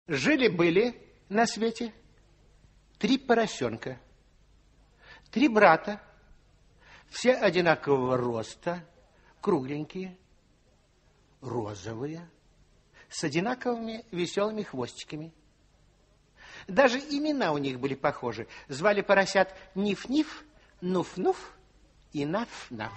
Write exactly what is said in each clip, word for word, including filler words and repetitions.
Жили-были на свете три поросенка, три брата, все одинакового роста, кругленькие, розовые, с одинаковыми веселыми хвостиками. Даже имена у них были похожи. Звали поросят Ниф-Ниф, Нуф-Нуф и Наф-Наф.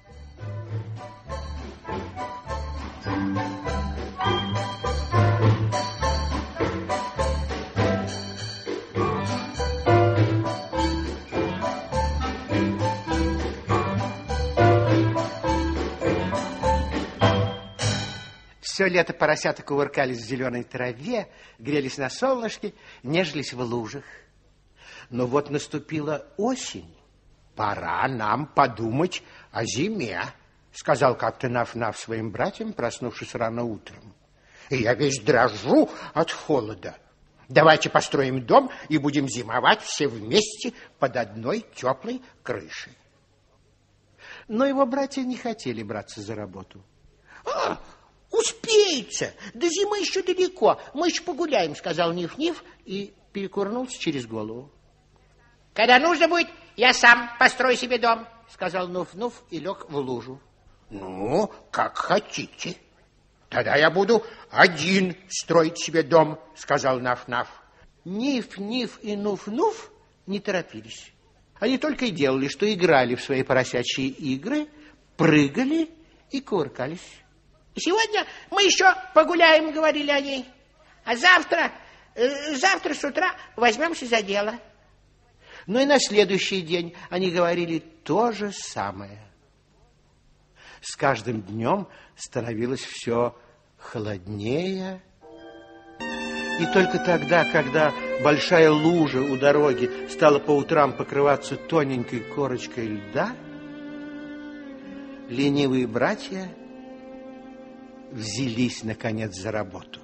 Все лето поросята кувыркались в зеленой траве, грелись на солнышке, нежились в лужах. Но вот наступила осень. Пора нам подумать о зиме, сказал как-то Наф-Наф своим братьям, проснувшись рано утром. И я весь дрожу от холода. Давайте построим дом и будем зимовать все вместе под одной теплой крышей. Но его братья не хотели браться за работу. А, успеется, до зимы еще далеко, мы еще погуляем, сказал Ниф-Ниф и перекурнулся через голову. Когда нужно будет, я сам построю себе дом, сказал Нуф-Нуф и лег в лужу. Ну, как хотите. Тогда я буду один строить себе дом, сказал Наф-Наф. Ниф-Ниф и Нуф-Нуф не торопились. Они только и делали, что играли в свои поросячьи игры, прыгали и кувыркались. Сегодня мы еще погуляем, говорили они, а завтра, э, завтра с утра возьмемся за дело. Но и на следующий день они говорили то же самое. С каждым днем становилось все холоднее. И только тогда, когда большая лужа у дороги стала по утрам покрываться тоненькой корочкой льда, ленивые братья взялись, наконец, за работу.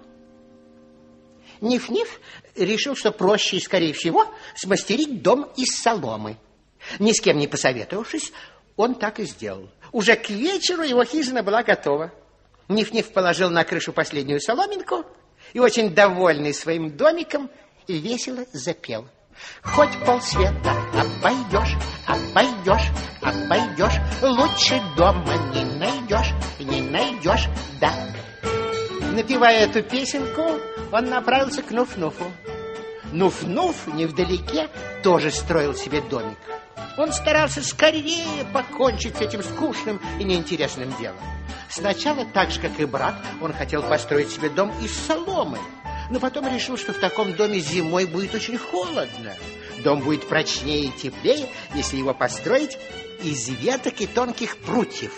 Ниф-Ниф решил, что проще и, скорее всего, смастерить дом из соломы. Ни с кем не посоветовавшись, он так и сделал. Уже к вечеру его хижина была готова. Ниф-Ниф положил на крышу последнюю соломинку и, очень довольный своим домиком, весело запел. Хоть полсвета обойдешь, обойдешь, обойдешь, лучше дома не найдешь, не найдешь, да. Напевая эту песенку, он направился к Нуф-Нуфу. Нуф-Нуф невдалеке тоже строил себе домик. Он старался скорее покончить с этим скучным и неинтересным делом. Сначала, так же, как и брат, он хотел построить себе дом из соломы, но потом решил, что в таком доме зимой будет очень холодно. Дом будет прочнее и теплее, если его построить из веток и тонких прутьев.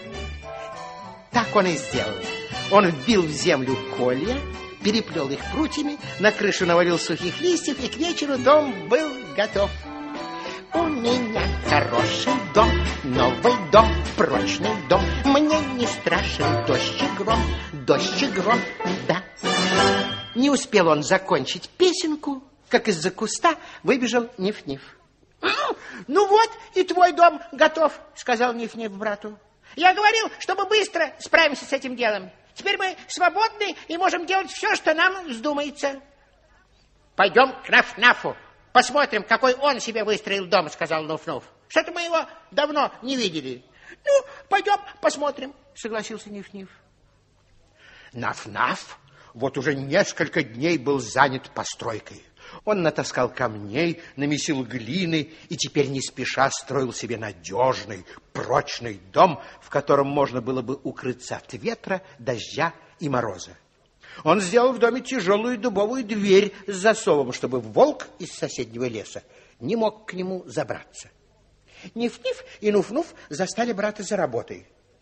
Так он и сделал. Он вбил в землю колья, переплел их прутьями, на крышу навалил сухих листьев, и к вечеру дом был готов. У меня хороший дом, новый дом, прочный дом. Мне не страшен дождь и гром, дождь и гром, да. Не успел он закончить песенку, как из-за куста выбежал Ниф-Ниф. Ну вот, и твой дом готов, сказал Ниф-Ниф брату. Я говорил, что мы быстро справимся с этим делом. Теперь мы свободны и можем делать все, что нам вздумается. Пойдем к Наф-Нафу. Посмотрим, какой он себе выстроил дом, сказал Нуф-Нуф. Что-то мы его давно не видели. Ну, пойдем посмотрим, согласился Ниф-Ниф. Наф-Наф вот уже несколько дней был занят постройкой. Он натаскал камней, намесил глины и теперь не спеша строил себе надежный, прочный дом, в котором можно было бы укрыться от ветра, дождя и мороза. Он сделал в доме тяжелую дубовую дверь с засовом, чтобы волк из соседнего леса не мог к нему забраться. Ниф-Ниф и Нуф-Нуф застали брата за работой.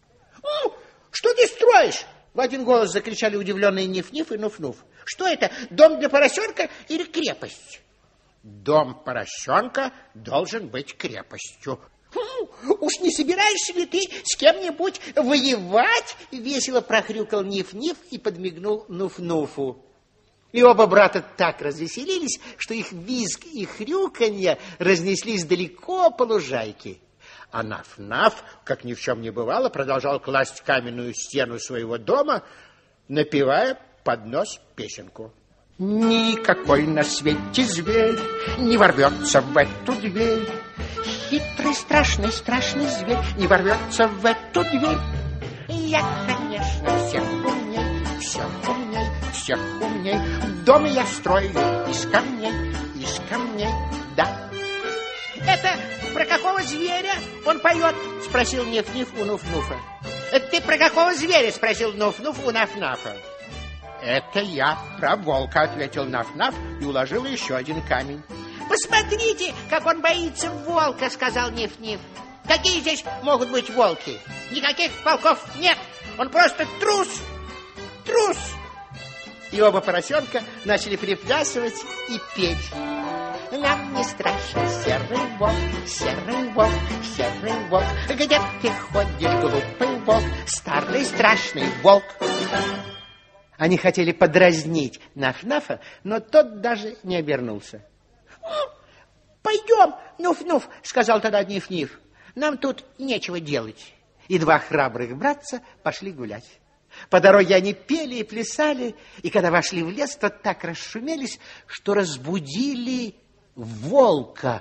Что ты строишь? В один голос закричали удивленные Ниф-Ниф и Нуф-Нуф. Что это, дом для поросенка или крепость? Дом поросенка должен быть крепостью. Уж не собираешься ли ты с кем-нибудь воевать? Весело прохрюкал Ниф-Ниф и подмигнул Нуф-Нуфу. И оба брата так развеселились, что их визг и хрюканье разнеслись далеко по лужайке. А Наф-Наф, как ни в чем не бывало, продолжал класть каменную стену своего дома, напевая под нос песенку. Никакой на свете зверь не ворвется в эту дверь. Хитрый, страшный, страшный зверь не ворвется в эту дверь. Я, конечно, всех умней, всех умней, всех умней. Дом я строю из камней, из камней, да. Это про какого зверя он поет? Спросил Ниф-Ниф у Нуф-Нуфа. Это ты про какого зверя? Спросил Нуф-Нуф у Наф-Нафа. Это я про волка, ответил Наф-Наф и уложил еще один камень. Посмотрите, как он боится волка, сказал Ниф-Ниф. Какие здесь могут быть волки? Никаких волков нет. Он просто трус. Трус. И оба поросенка начали приплясывать и петь. Нам не страшен серый волк, серый волк, серый волк. Где ты ходишь, глупый волк, старый страшный волк? Они хотели подразнить Наф-Нафа, но тот даже не обернулся. Пойдем, Нуф-Нуф, сказал тогда Ниф-Ниф. Нам тут нечего делать. И два храбрых братца пошли гулять. По дороге они пели и плясали, и когда вошли в лес, то так расшумелись, что разбудили волка.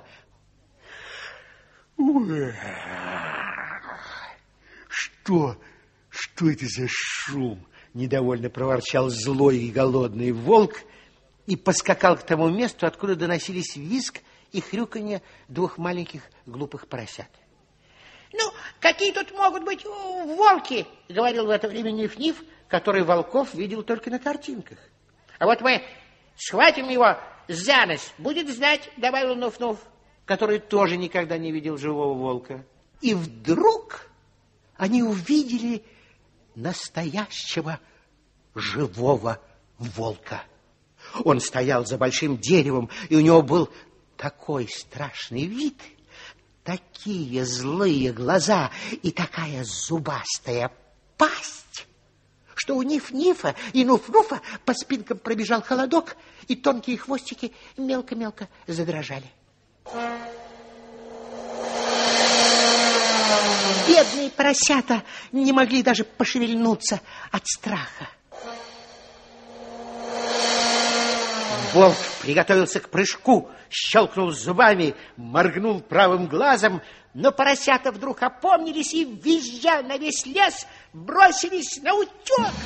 Что? Что это за шум? Недовольно проворчал злой и голодный волк и поскакал к тому месту, откуда доносились визг и хрюканье двух маленьких глупых поросят. Ну, какие тут могут быть волки, говорил в это время Ниф-Ниф, который волков видел только на картинках. А вот мы схватим его за нос, будет знать, добавил Нуф-Нуф, который тоже никогда не видел живого волка. И вдруг они увидели настоящего живого волка. Он стоял за большим деревом, и у него был такой страшный вид, такие злые глаза и такая зубастая пасть, что у Ниф-Нифа и Нуф-Нуфа по спинкам пробежал холодок, и тонкие хвостики мелко-мелко задрожали. Бедные поросята не могли даже пошевельнуться от страха. Волк приготовился к прыжку, щелкнул зубами, моргнул правым глазом, но поросята вдруг опомнились и, визжа на весь лес, бросились на утек.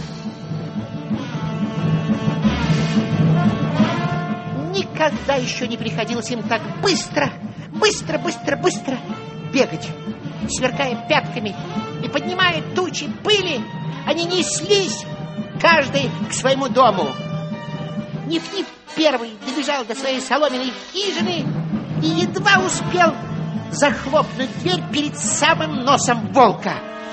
Никогда еще не приходилось им так быстро, быстро, быстро, быстро бегать. Сверкая пятками и поднимая тучи пыли, они неслись, каждый к своему дому. Ниф-Ниф первый добежал до своей соломенной хижины и едва успел захлопнуть дверь перед самым носом волка.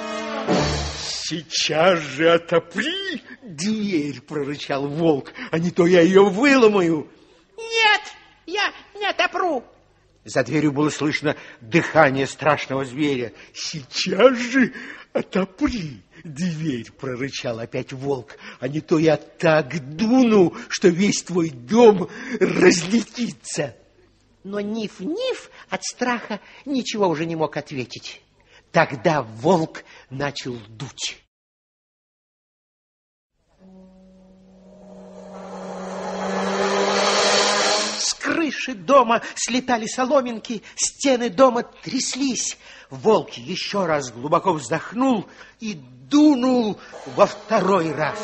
Сейчас же отопри дверь, прорычал волк, а не то я ее выломаю. Нет, я не отопру. За дверью было слышно дыхание страшного зверя. Сейчас же отопри дверь, прорычал опять волк, а не то я так дуну, что весь твой дом разлетится. Но Ниф-Ниф от страха ничего уже не мог ответить. Тогда волк начал дуть. С крыши дома слетали соломинки, стены дома тряслись. Волк еще раз глубоко вздохнул и дунул во второй раз.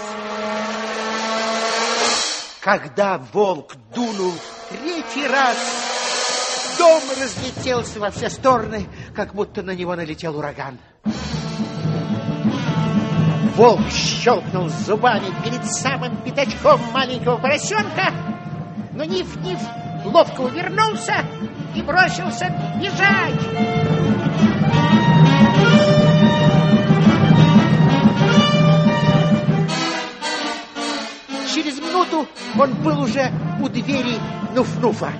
Когда волк дунул в третий раз, дом разлетелся во все стороны, как будто на него налетел ураган. Волк щелкнул зубами перед самым пятачком маленького поросенка, но Ниф-Ниф ловко увернулся и бросился бежать. Через минуту он был уже у двери Нуф-Нуфа.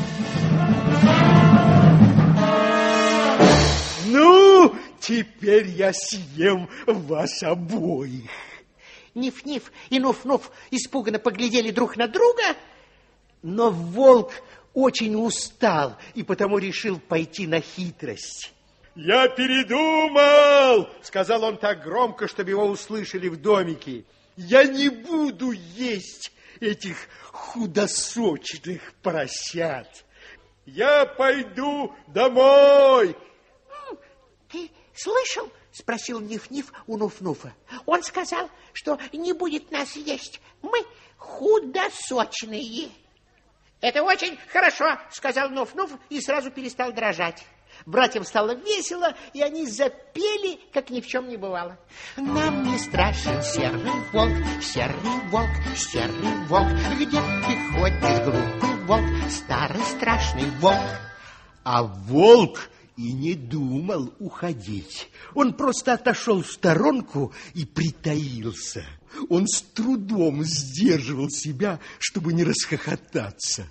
Ну, теперь я съем вас обоих. Ниф-Ниф и Нуф-Нуф испуганно поглядели друг на друга, но волк очень устал и потому решил пойти на хитрость. Я передумал, сказал он так громко, чтобы его услышали в домике. Я не буду есть этих худосочных поросят. Я пойду домой. Ты слышал? Спросил Ниф-Ниф у Нуф-Нуфа. Он сказал, что не будет нас есть. Мы худосочные. Это очень хорошо, сказал Нуф-Нуф и сразу перестал дрожать. Братьям стало весело, и они запели, как ни в чем не бывало. Нам не страшен серый волк, серый волк, серый волк. Где ты ходишь, глупый волк, старый страшный волк? А волк и не думал уходить. Он просто отошел в сторонку и притаился. Он с трудом сдерживал себя, чтобы не расхохотаться.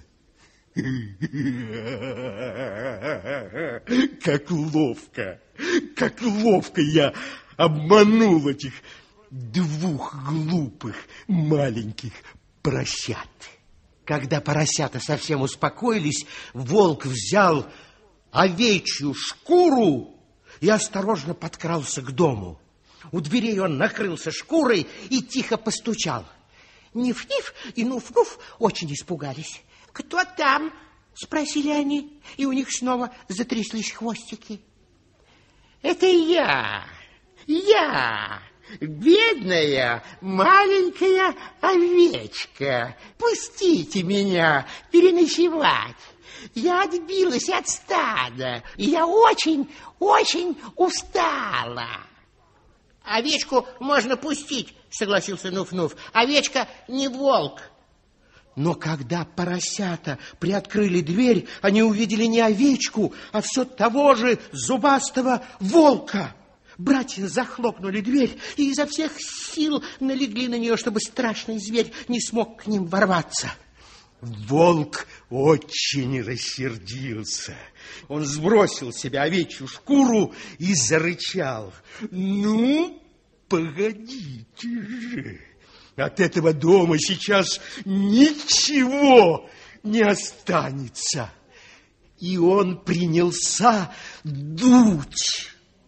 Как ловко, как ловко я обманул этих двух глупых маленьких поросят. Когда поросята совсем успокоились, волк взял овечью шкуру и осторожно подкрался к дому. У дверей он накрылся шкурой и тихо постучал. Ниф-Ниф и Нуф-Нуф очень испугались. «Кто там?» — спросили они, и у них снова затряслись хвостики. «Это я, я, бедная маленькая овечка. Пустите меня переночевать. Я отбилась от стада, и я очень, очень устала». «Овечку можно пустить», — согласился Нуф-Нуф. «Овечка не волк». Но когда поросята приоткрыли дверь, они увидели не овечку, а все того же зубастого волка. Братья захлопнули дверь и изо всех сил налегли на нее, чтобы страшный зверь не смог к ним ворваться. Волк очень рассердился. Он сбросил с себя овечью шкуру и зарычал. «Ну, погодите же! От этого дома сейчас ничего не останется!» И он принялся дуть.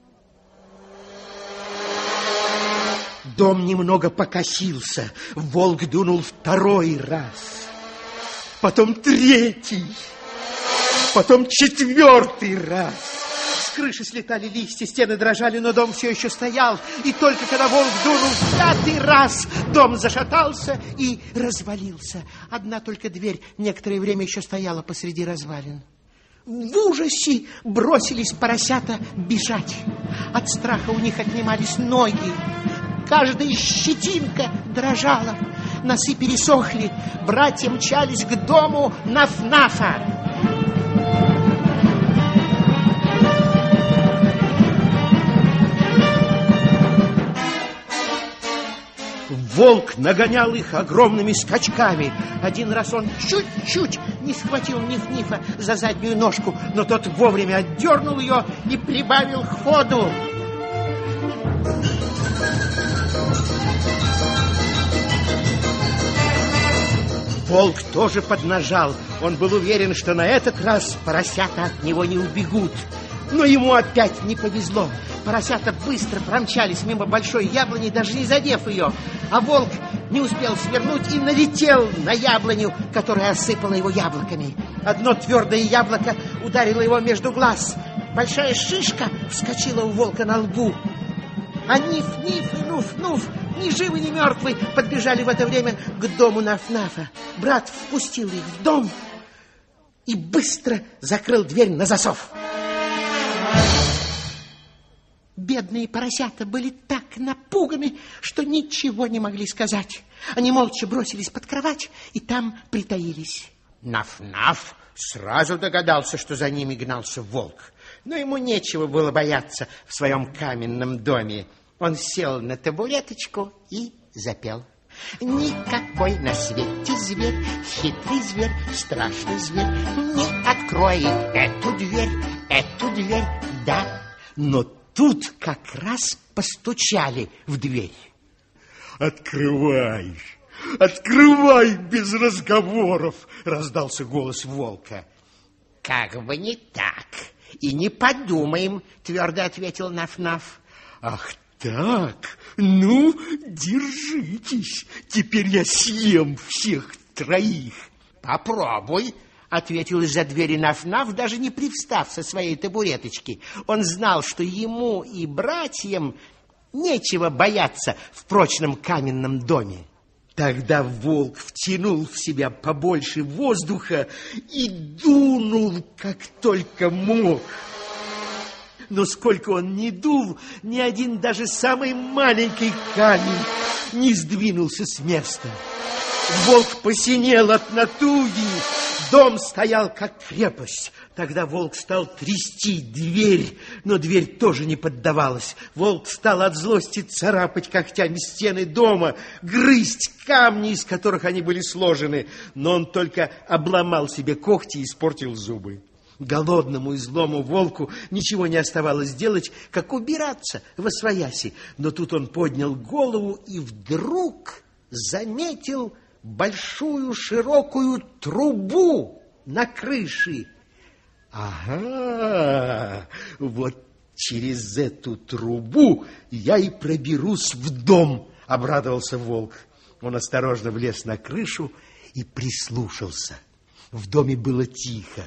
Дом немного покосился. Волк дунул второй раз. Потом третий. Потом четвертый раз. С крыши слетали листья, стены дрожали, но дом все еще стоял. И только когда волк дунул в пятый раз, дом зашатался и развалился. Одна только дверь некоторое время еще стояла посреди развалин. В ужасе бросились поросята бежать. От страха у них отнимались ноги. Каждая щетинка дрожала. Носы пересохли. Братья мчались к дому Наф-Нафа. Волк нагонял их огромными скачками. Один раз он чуть-чуть не схватил Ниф-Нифа за заднюю ножку, но тот вовремя отдернул ее и прибавил ходу. Волк тоже поднажал. Он был уверен, что на этот раз поросята от него не убегут. Но ему опять не повезло. Поросята быстро промчались мимо большой яблони, даже не задев ее. А волк не успел свернуть и налетел на яблоню, которая осыпала его яблоками. Одно твердое яблоко ударило его между глаз. Большая шишка вскочила у волка на лбу. А Ниф-Ниф и Нуф-Нуф, ни живы, ни мертвы, подбежали в это время к дому Наф-Нафа. Брат впустил их в дом и быстро закрыл дверь на засов. Бедные поросята были так напуганы, что ничего не могли сказать. Они молча бросились под кровать и там притаились. Наф-Наф сразу догадался, что за ними гнался волк. Но ему нечего было бояться в своем каменном доме. Он сел на табуреточку и запел. Никакой на свете зверь, хитрый зверь, страшный зверь, не откроет эту дверь, эту дверь, да. Но тут как раз постучали в дверь. «Открывай, открывай без разговоров!» — раздался голос волка. «Как бы не так, и не подумаем», — твердо ответил Наф-Наф. «Ах так? Ну, держитесь, теперь я съем всех троих. Попробуй, ответил из-за двери Наф-Наф, даже не привстав со своей табуреточки. Он знал, что ему и братьям нечего бояться в прочном каменном доме. Тогда волк втянул в себя побольше воздуха и дунул, как только мог. Но сколько он ни дул, ни один даже самый маленький камень не сдвинулся с места. Волк посинел от натуги, дом стоял как крепость. Тогда волк стал трясти дверь, но дверь тоже не поддавалась. Волк стал от злости царапать когтями стены дома, грызть камни, из которых они были сложены, но он только обломал себе когти и испортил зубы. Голодному и злому волку ничего не оставалось делать, как убираться восвояси. Но тут он поднял голову и вдруг заметил большую широкую трубу на крыше. Ага, вот через эту трубу я и проберусь в дом, обрадовался волк. Он осторожно влез на крышу и прислушался. В доме было тихо.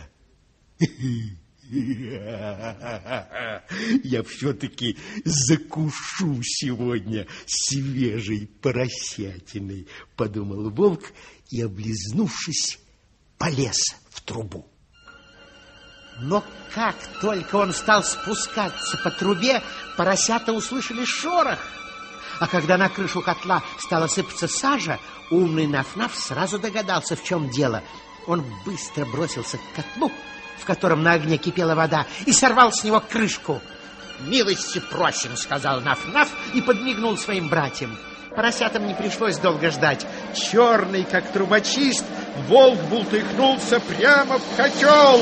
Я все-таки закушу сегодня свежей поросятиной, подумал волк и, облизнувшись, полез в трубу. Но как только он стал спускаться по трубе, поросята услышали шорох. А когда на крышу котла стала сыпаться сажа, умный Наф-Наф сразу догадался, в чем дело. Он быстро бросился к котлу, в котором на огне кипела вода, и сорвал с него крышку. «Милости просим», — сказал Наф-Наф и подмигнул своим братьям. Поросятам не пришлось долго ждать. Черный, как трубочист, волк бултыхнулся прямо в котел.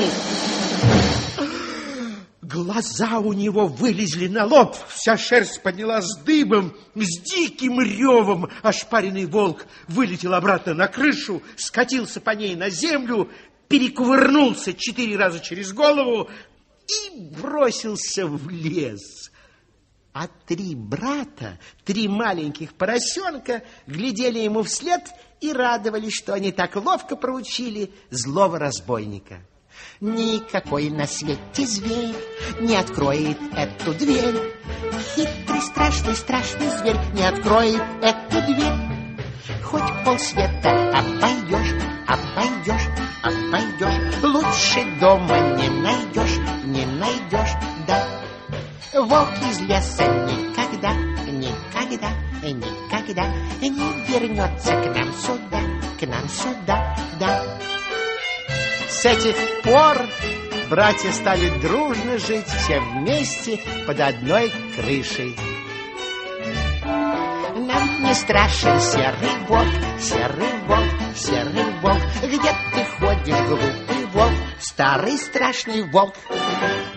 Глаза у него вылезли на лоб, вся шерсть поднялась дыбом, с диким ревом ошпаренный волк вылетел обратно на крышу, скатился по ней на землю, перекувырнулся четыре раза через голову и бросился в лес. А три брата, три маленьких поросенка, глядели ему вслед и радовались, что они так ловко проучили злого разбойника. Никакой на свете зверь не откроет эту дверь. Хитрый, страшный, страшный зверь не откроет эту дверь. Хоть полсвета обойдешь, обойдешь, обойдешь, лучше дома не найдешь, не найдешь, да. Волк из леса никогда, никогда, никогда не вернется к нам сюда, к нам сюда, да. С этих пор братья стали дружно жить все вместе под одной крышей. Нам не страшен серый волк, серый волк, серый волк. Где ты ходишь, глупый волк, старый страшный волк?